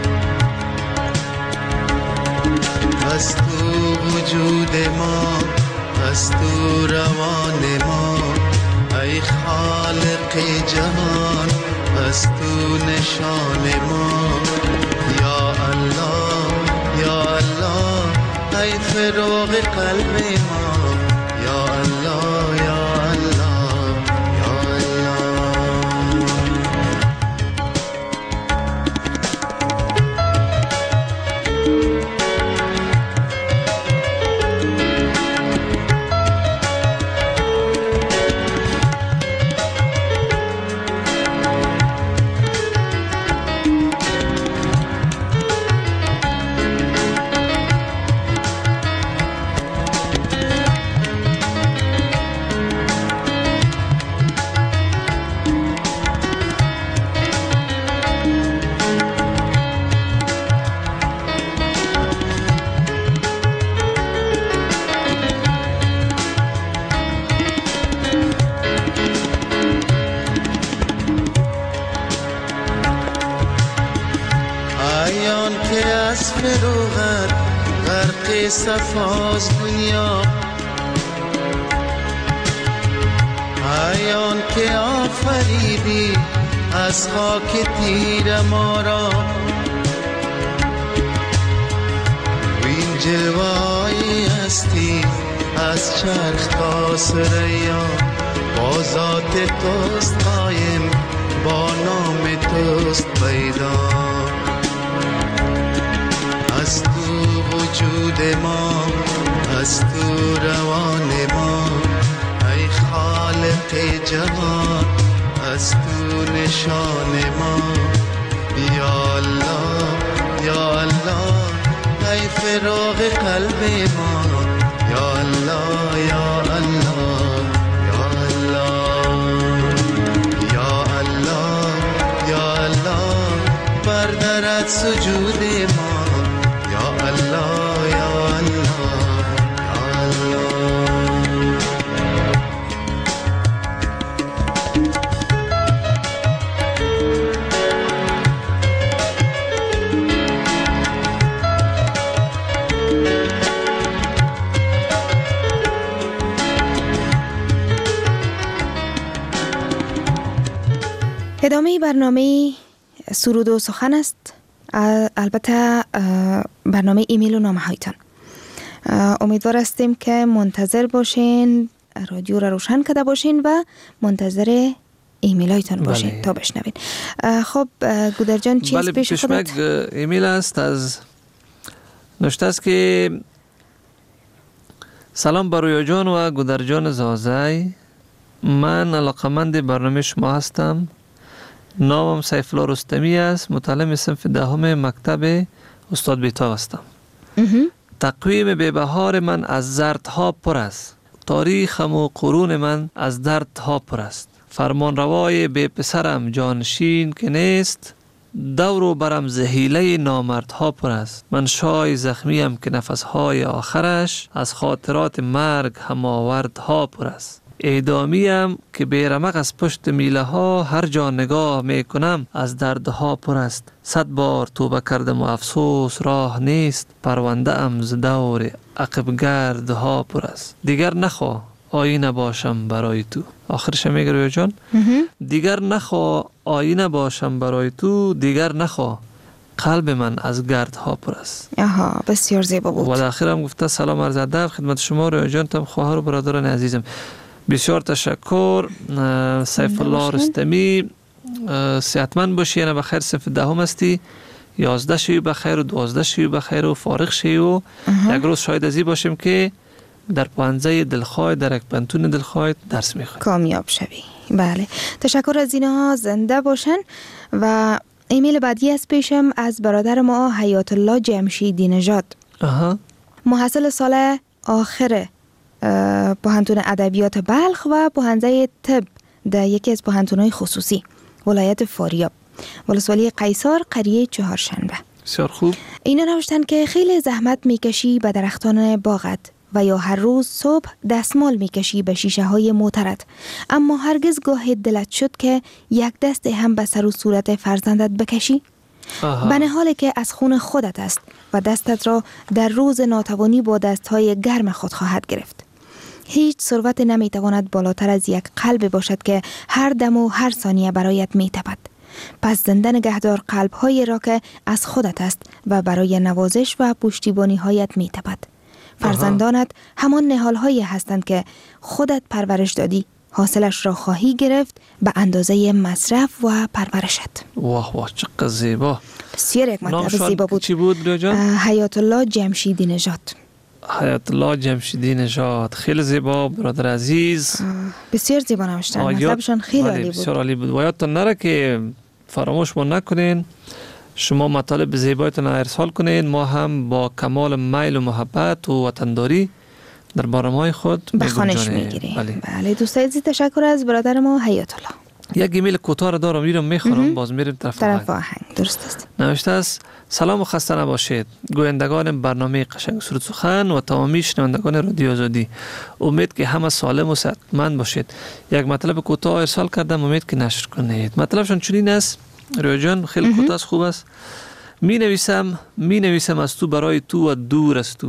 از تو وجود ما از تو روان ما، ای خالق جهان از تو نشان ما. یا الله یا الله ای فراغ قلب ما. یا الله یا الله یا الله. صفاست دنیا ایان که آفریدی از خاک تیر ما را و این جلوه‌ای هستی از چرخ تا ثریا با ذات توست قایم با نام توست پیدا از تو وجود ما از تو روان ما ای خالق جهان از تو نشان ما یا الله یا الله ای فراغ قلب ما یا الله یا الله یا الله یا الله یا الله بردارد سجود ما یا الله یا الله یا الله ادامه برنامه سرود و سخن است. البته برنامه ایمیل و نامه هایتان. امیدوار هستیم که منتظر باشین، رادیو را روشن کرده باشین و منتظر ایمیل هایتان باشین. بله. تا بشنوین. خب گودر جان چیز بله پیش خودت؟ ایمیل است از نوشته است که سلام بر رویا جان و گودر جان زازای، من علاقمند برنامه شما هستم. نامم سیف الله رستمی است، متعلم صنف دهم مکتب استاد بیتاب هستم. تقویم بی‌بهار من از زردها پر است، تاریخم و قرون من از دردها پر است. فرمان روای بی پسرم جانشین که نیست، دور و برم زهیله نامردها پر است. من شای زخمیم که نفسهای آخرش از خاطرات مرگ هماوردها پر است. اعدامیم که بیرمق از پشت میله ها هر جا نگاه می کنم از دردها پر است. صد بار توبه کردم و افسوس راه نیست، پرونده ام ز دور عقب گردها پر است. دیگر نخوا آینه باشم برای تو. آخرش میگه رویا جان دیگر نخوا آینه باشم برای تو، دیگر نخوا قلب من از گردها پر است. آها بسیار زیبا بود. و در آخر هم گفته سلام عرض ادب خدمت شما رویا جان، تم خواهر و برادران عزیزم. بسیار تشکر سیف الله رستمی، صحتمند باشی، یعنی بخیر صنف دهم هستی، یازده شوی بخیر و دوازده شوی بخیر و فارغ شوی و یک روز شاید ازی باشیم که در پانزه دلخواه در یک پنتون دلخواه درس میخواید کامیاب شوی. بله تشکر از اینها، زنده باشن. و ایمیل بعدی از پیشم از برادر ما حیات الله جمشیدی نژاد، محصل سال آخر پوهنتون ادبیات بلخ و پوهنده طب در یکی از پوهنتون‌های خصوصی ولایت فاریاب، ولسوالی قیصر، قریه چهارشنبه. بسیار خوب. اینا نوشتن که خیلی زحمت میکشی به درختان باغت و یا هر روز صبح دستمال میکشی به شیشه های موترت، اما هرگز گاه دلت شد که یک دست هم به سر و صورت فرزندت بکشی؟ به حالی که از خون خودت است و دستت را در روز ناتوانی با دستهای گرم خود خواهد گرفت. هیچ ثروت نمیتواند بالاتر از یک قلب باشد که هر دم و هر ثانیه برایت میتپد. پس زنده نگهدار قلب‌های را که از خودت است و برای نوازش و پشتیبانی هایت میتپد. فرزندانت همان نهال‌هایی هستند که خودت پرورش دادی، حاصلش را خواهی گرفت به اندازه مصرف و پرورشت. واه واه چقدر زیبا. بسیار یک مطلب زیبا بود. چی بود رویا جان؟ حیات الله جمشیدی نژاد. حیات الله جمشیدی نژاد، خیلی زیبا برادر عزیز. بسیار زیبا نوشتن، مطلبشان خیلی عالی بود. بسیار عالی بود. و یادتون نره که فراموش ما نکنین، شما مطالب زیبایتون ارسال کنین، ما هم با کمال میل و محبت و وطنداری در برنامه‌های خود به خوانش میگیریم. بله. بله دوستان عزیز، تشکر از برادر ما حیات الله. یک ایمیل کوتاه دارم میرم میخورم باز میریم طرف طرف آهنگ. درست است. نوشته است سلام و خسته نباشید گویندگان برنامه قشنگ سرود سخن و تمامی شنوندگان رادیو آزادی، امید که همه سالم و صحتمند باشید. یک مطلب کوتاه ارسال کردم، امید که نشر کنید. مطلبشون چنین است رویا جان، خیلی کوتاه خوب است. می نویسم می نویسم از تو برای تو و دور از تو،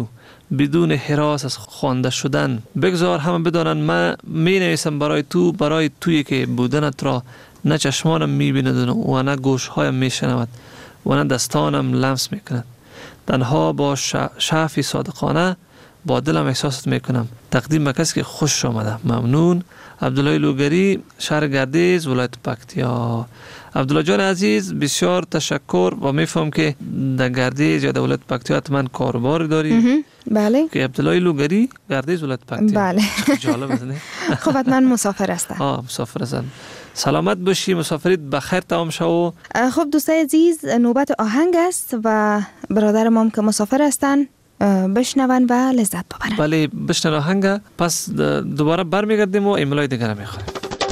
بدون هراس از خوانده شدن. بگذار همه بدانند من می نویسم برای تو، برای تویی که بودنت را نه چشمانم می بیند و نه گوشهایم می شنود و نه دستانم لمس می کند. تنها با شعفی صادقانه با دلم احساست می کنم. تقدیم به کسی که خوش آمده. ممنون. عبدالله لوگری، شهر گردیز، ولایت پکتیا. عبدالله جان عزیز بسیار تشکر و میفهم که در گردیز یا در ولایت پکتیا حتما کاربار داری. بله. که عبدالله لوگری گردیز ولایت پکتیا. بله. جالب است نه؟ خب حتما مسافر هستن. آه مسافر هستن. سلامت باشی، مسافرت بخیر تمام شو. خب دوستای عزیز نوبت آهنگ است و برادر ما که مسافر هستن بشنون و لذت ببرن. بله بشنون آهنگ، پس دوباره برمیگردیم و ایمیلای دیگر میخوایم.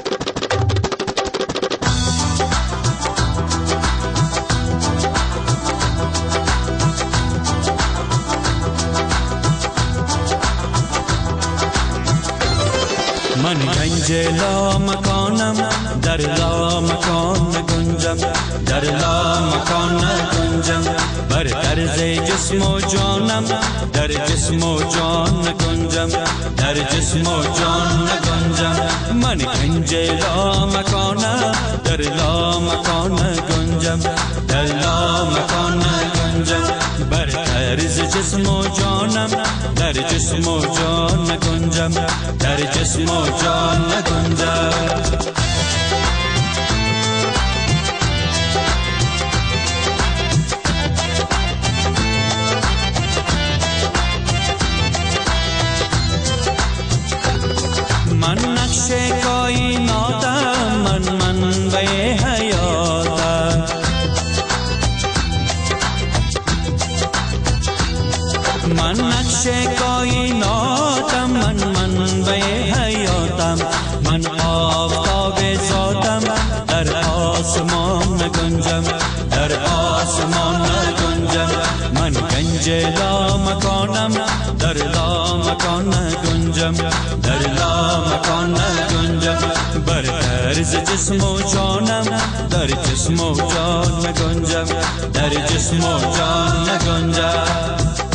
من گنج لا مکانم، در لا مکان نگنجم، در لا مکان نگنجم. بر طرز جسم و جانم، در جسم و جان نگنجم، در جسم و جان نگنجم. من گنج لا مکانم، در لا مکان نگنجم، در لا مکان نگنجم. بر طرز جسم و جانم، در جسم و جان نگنجم، در جسم و جان نگنجم. من نقش کائناتم، من منبع حیاتم. من نقش کائناتم، من منبع حیاتم. من آفتاب ذاتم، در آسمان نگنجم، در آسمان نگنجم. من گنج لا مکانم، در لا مکان نگنجم، در لا مکان نگنجم. بر طرز جسم و جانم، در جسم و جان نگنجم، در جسم و جان نگنجم.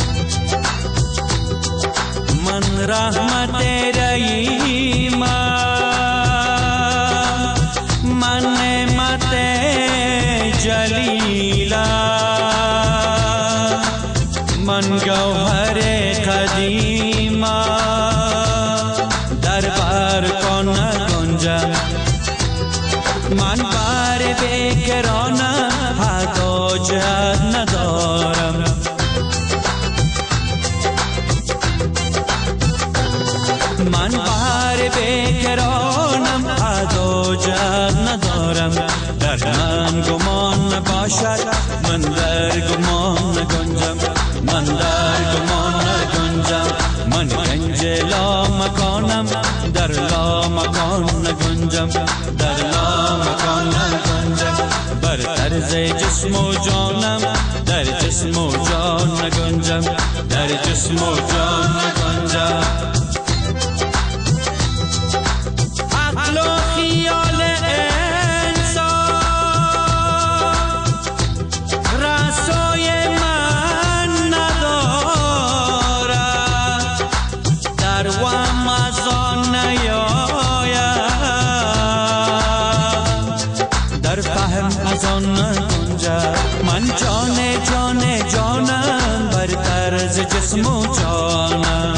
من رحمت رحیمم، من نعمت جلیلم. من گوهر قدیمم، در بر کن نگنجم. من بر بکرانم، حد و جهت ندارم. من بر بکرانم، حد و جهت ندارم. در من گمان نباشد، من در گمان نگنجم، من در گمان نگنجم. من گنج لا مکانم، در لا مکان نگنجم، در لا مکان نگنجم. بر طرز جسم و جانم، در جسم و جان نگنجم، در جسم و جان نگنجم. عقل و خیال انسان رسای من ندارد، در وهم از آن نیاید، در فهم از آن نگنجد. من جان جان جانم، بر طرز جسم و جانم.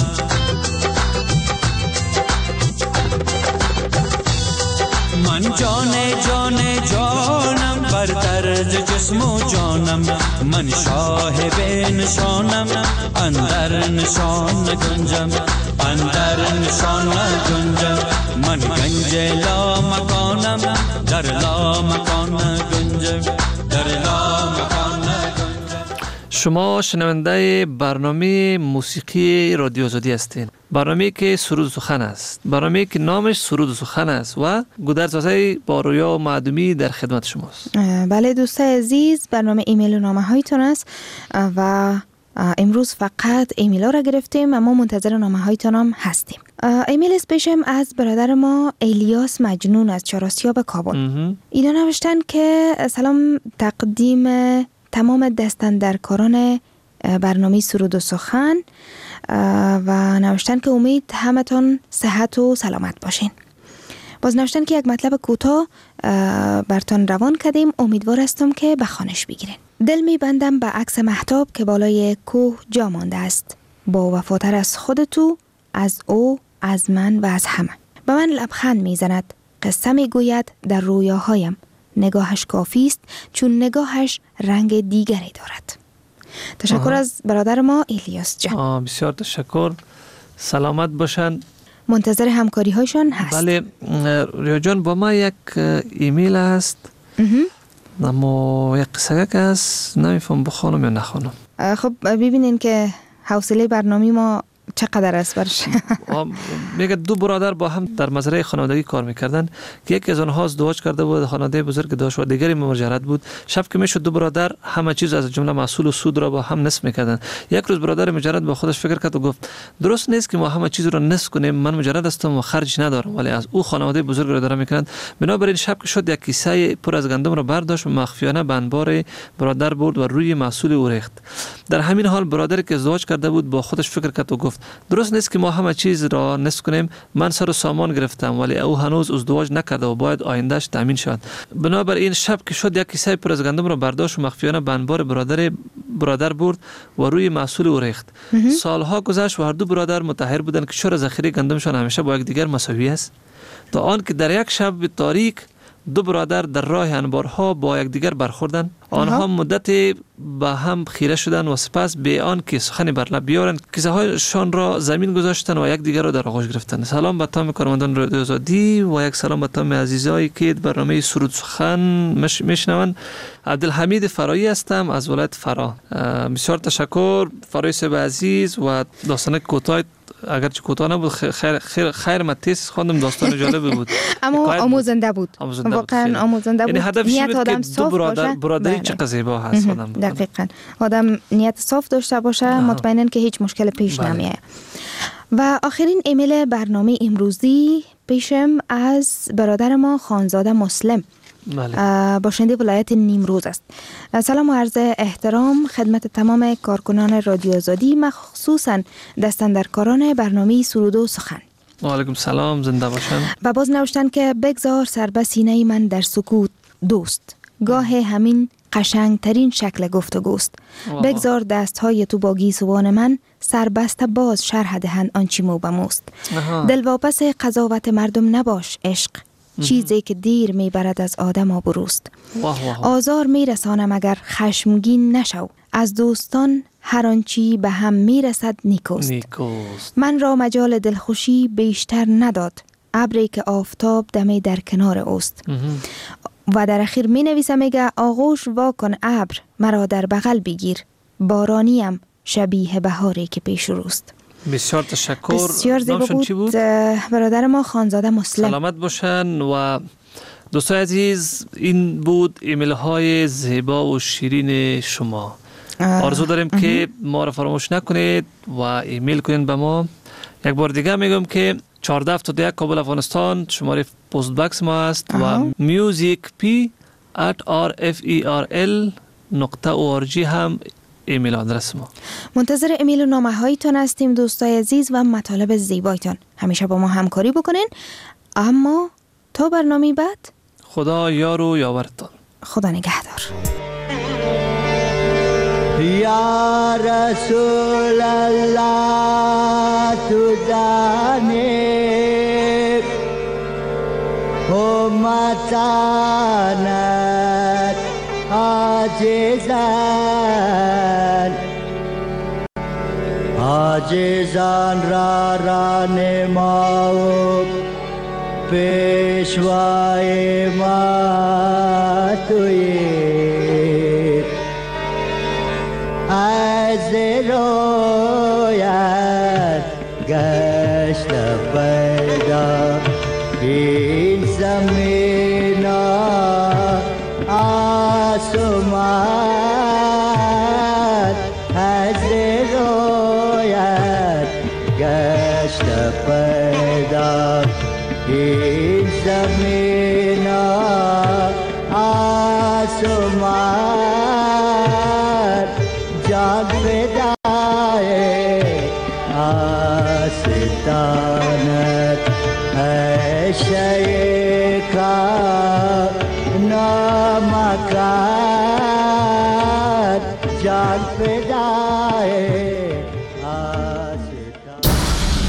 من جان جان جانم، بر طرز جسم و جانم. من شاهب نشانم، اندر نشان نگنجم، اندر نشان نگنجم. من گنج لا مکانم، در لا مکان نگنجم، در لا مکان نگنجم. شما شنونده برنامه موسیقی رادیو آزادی هستین. برنامه که سرود و سخن است، برنامه که نامش سرود و سخن است و گودرزاده با رویا و معدومی در خدمت شماست. بله دوستای عزیز، برنامه ایمیل و نامه هایتون است و امروز فقط ایمیل ها را گرفتیم، اما منتظر نامه هایتون هم هستیم. ایمیل اسپیشم از برادر ما الیاس مجنون از چهارآسیاب کابل. اینا نوشتن که سلام، تقدیم تمام دستاندرکاران برنامه سرود و سخن و نوشتن که امید همتون صحت و سلامت باشین. باز نوشتن که یک مطلب کوتاه برتان روان کردیم، امیدوار هستم که به خوانش بگیرین. دل می بندم به عکس مهتاب که بالای کوه جا مانده است، با وفاتر از خودتو، از او، از من و از همه. به من لبخند می زند، قصه می گوید در رویاهایم. نگاهش کافی است چون نگاهش رنگ دیگری دارد. تشکر آه. از برادر ما الیاس جان. بسیار تشکر. سلامت باشن. منتظر همکاری هایشان هست. بله ریا جان، با ما یک ایمیل هست اما یک قصه که هست نمیفهم بخونم یا نخونم. خب ببینین که حوصله برنامه ما چقدر است برش. میگه دو برادر با هم در مزرعه خانوادگی کار میکردن که یکی از آنها ازدواج کرده بود، خانواده بزرگ داشت و دیگری مهاجرت بود. شب که میشد دو برادر همه چیز از جمله محصول و سود را با هم نصف میکردن. یک روز برادر مهاجرت با خودش فکر کرد و گفت درست نیست که ما همه چیز را نصف کنیم، من مهاجرت هستم و خرج ندارم ولی از او خانواده بزرگ را دارم میکنند. بنابراین شب که شد یک کیسه پر از گندم را برداشت و مخفیانه به انبار برادر برد و روی محصول او ریخت. در همین حال برادری که ازدواج کرده بود با خودش فکر کرد و گفت درست نیست که ما همه چیز را نصف کنیم، من سر و سامان گرفتم ولی او هنوز ازدواج نکرده و باید آیندهش تامین شود. بنابراین شب که شد یک کیسه پر از گندم را برداشت و مخفیانه به انبار برادر برادر برد و روی محصول او ریخت. سالها گذشت و هر دو برادر متحیر بودند که چرا ذخیره گندمشان همیشه با یکدیگر مساوی است، تا آنکه در یک شب تاریک دو برادر در راه انبارها با یکدیگر برخوردند. آنها مدتی به هم خیره شدند و سپس به آن که سخنی بر لب بیارند کیسه هایشان را زمین گذاشتند و یکدیگر را در آغوش گرفتند. سلام به تمام کارمندان رادیو آزادی و یک سلام به تمام عزیزایی که برنامه سرود سخن مش... میشنوند. عبدالحمید فرایی هستم از ولایت فرا. بسیار تشکر فرایی صاحب عزیز و داستان کوتاه اگرچه کوتاه نبود خیر خیر خیر متیس خواندم، داستان جالب بود اما آموزنده بود، واقعا آموزنده بود. یعنی هدفش این بود که دو برادر برادری چه زیبا هست آدم. دقیقاً آدم نیت صاف داشته باشه مطمئناً که هیچ مشکل پیش نمیاد. و آخرین ایمیل برنامه امروزی پیشم از برادر ما خانزاده مسلم بله. باشنده ولایت نیمروز است. سلام و عرض احترام خدمت تمام کارکنان رادیو آزادی، مخصوصا دستاندرکاران برنامه سرود و سخن. و علیکم سلام، زنده باشن. و باز نوشتن که بگذار سر به سینه من در سکوت دوست، گاه همین قشنگترین شکل گفتگوست. بگذار دستهای تو با گیسوان من سربسته باز شرح دهند آنچه مو به موست. دلواپس قضاوت مردم نباش عشق، چیزی که دیر میبرد از آدم آبروست. آزار میرسانم اگر خشمگین نشو، از دوستان هر آنچی به هم میرسد نیکوست. نیکوست. من را مجال دلخوشی بیشتر نداد ابری که آفتاب دمی در کنار اوست. و در اخیر می نویسم میگه آغوش واکن ابر مرا در بغل بگیر، بارانیم شبیه بهاری که پیش روست. بسیار تشکر. بسیار زیبا بود. بود برادر ما خانزاده مسلم. سلامت باشن. و دوستان عزیز این بود ایمیل های زیبا و شیرین شما. آرزو داریم اه. که ما را فراموش نکنید و ایمیل کنید به ما. یک بار دیگه میگم که چهارده هفتاد و یک کابل افغانستان شماره پست باکس ما است و میوزیک پی ات آر اف ای آر ال نقطه او آر جی هم ایمیل آدرس ما. منتظر ایمیل و نامه هایتان هستیم دوستای عزیز و مطالب زیبایتان. همیشه با ما همکاری بکنین. اما تا برنامه بعد خدا یار و یاورتان. خدا نگهدار. یا رسول الله تو جانب امتانت عاجزان عاجزان را رانما و پیشوای ما تویی از رویت گشت پیدا این زمین آسمان از رویت گشت پیدا این زمین آسمان جان بدای داستانت ای شیکا نامکان جان